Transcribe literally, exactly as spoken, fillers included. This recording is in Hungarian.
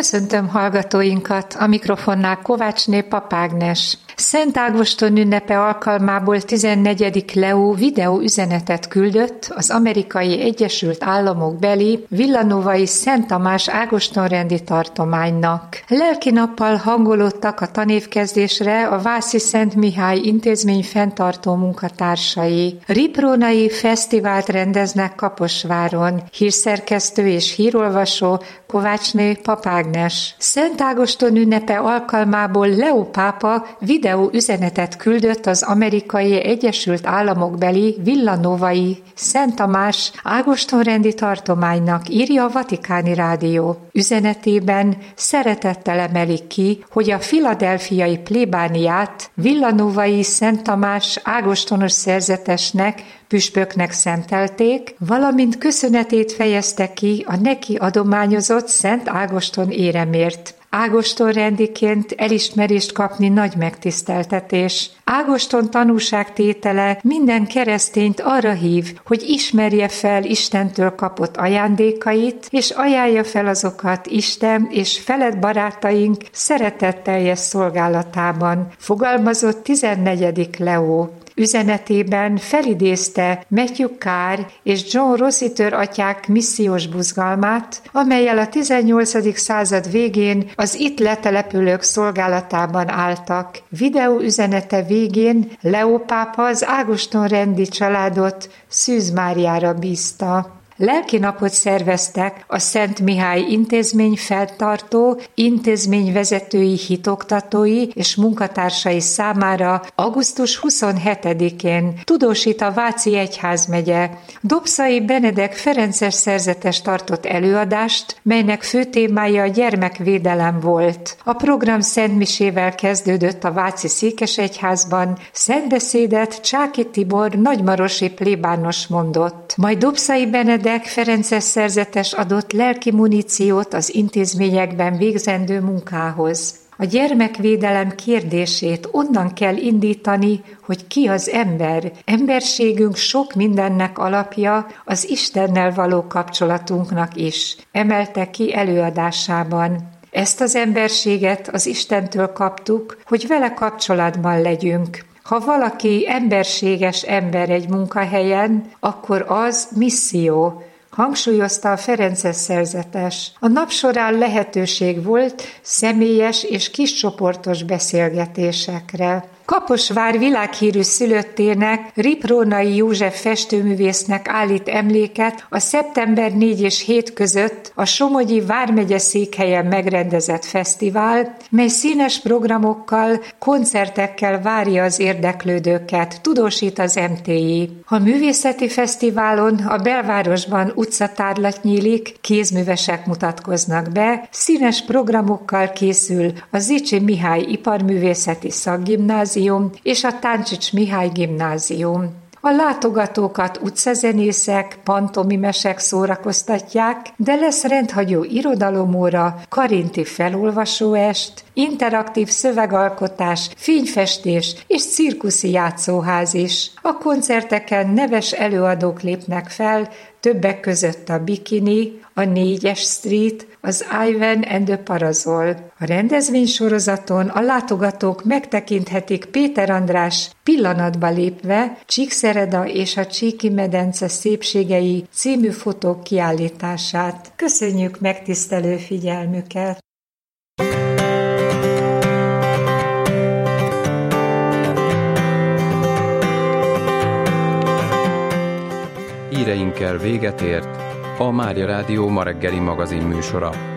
Köszöntöm hallgatóinkat, a mikrofonnál Kovácsné Pap Ágnes. Szent Ágoston ünnepe alkalmából tizennegyedik Leó videóüzenetet küldött az Amerikai Egyesült Államok beli Villanovai Szent Tamás Ágoston-rendi tartománynak. Lelkinappal hangolódtak a tanévkezdésre a Vászi Szent Mihály intézmény fenntartó munkatársai. Riprónai fesztivált rendeznek Kaposváron. Hírszerkesztő és hírolvasó Kovácsné Pap Ágnes. Szent Ágoston ünnepe alkalmából Leó pápa videó üzenetet küldött az Amerikai Egyesült Államok beli Villanovai Szent Tamás Ágoston-rendi tartománynak, írja a Vatikáni Rádió. Üzenetében szeretettel emelik ki, hogy a filadelfiai plébániát Villanovai Szent Tamás Ágostonos szerzetesnek, püspöknek szentelték, valamint köszönetét fejezte ki a neki adományozott Szent Ágoston éremért. Ágoston rendiként elismerést kapni nagy megtiszteltetés. Ágoston tanúságtétele minden keresztényt arra hív, hogy ismerje fel Istentől kapott ajándékait, és ajánlja fel azokat Isten és felett barátaink szeretetteljes szolgálatában, fogalmazott tizennegyedik Leó. Üzenetében felidézte Matthew Carr és John Rossiter atyák missziós buzgalmát, amellyel a tizennyolcadik század végén az itt letelepülők szolgálatában álltak. Videó üzenete végén Leó pápa az Ágoston-rendi családot Szűz Máriára bízta. Lelkinapot szerveztek a Szent Mihály intézmény feltartó, intézményvezetői, hitoktatói és munkatársai számára augusztus huszonhetedikén, tudósít a Váci Egyházmegye. Dobszai Benedek ferences szerzetes tartott előadást, melynek fő témája a gyermekvédelem volt. A program szentmisével kezdődött a Váci Székesegyházban, szentbeszédet Csáky Tibor nagymarosi plébános mondott. Majd Dobszai Benedek ferences szerzetes adott lelki muníciót az intézményekben végzendő munkához. A gyermekvédelem kérdését onnan kell indítani, hogy ki az ember. Emberségünk sok mindennek alapja az Istennel való kapcsolatunknak is, emelte ki előadásában. Ezt az emberséget az Istentől kaptuk, hogy vele kapcsolatban legyünk. Ha valaki emberséges ember egy munkahelyen, akkor az misszió, hangsúlyozta a ferences szerzetes. A nap során lehetőség volt személyes és kiscsoportos beszélgetésekre. Kaposvár világhírű szülöttének, Riprónai József festőművésznek állít emléket a szeptember négy és hét között a Somogyi vármegye székhelyen megrendezett fesztivál, mely színes programokkal, koncertekkel várja az érdeklődőket, tudósít az em té i. A művészeti fesztiválon a belvárosban utcatárlat nyílik, kézművesek mutatkoznak be, színes programokkal készül a Zichy Mihály Iparművészeti Szakgimnázium és a Táncsics Mihály Gimnázium. A látogatókat utcazenészek, pantomimesek szórakoztatják, de lesz rendhagyó irodalomóra, karinti felolvasóest, interaktív szövegalkotás, fényfestés és cirkuszi játszóház is. A koncerteken neves előadók lépnek fel, többek között a Bikini, a négyes Street, az Ivan and the Parazol. A rendezvénysorozaton a látogatók megtekinthetik Péter András Pillanatba lépve, Csíkszereda és a Csíki medence szépségei című fotók kiállítását. Köszönjük megtisztelő figyelmüket! Híreinkkel véget ért a Mária Rádió ma reggeli magazin műsora.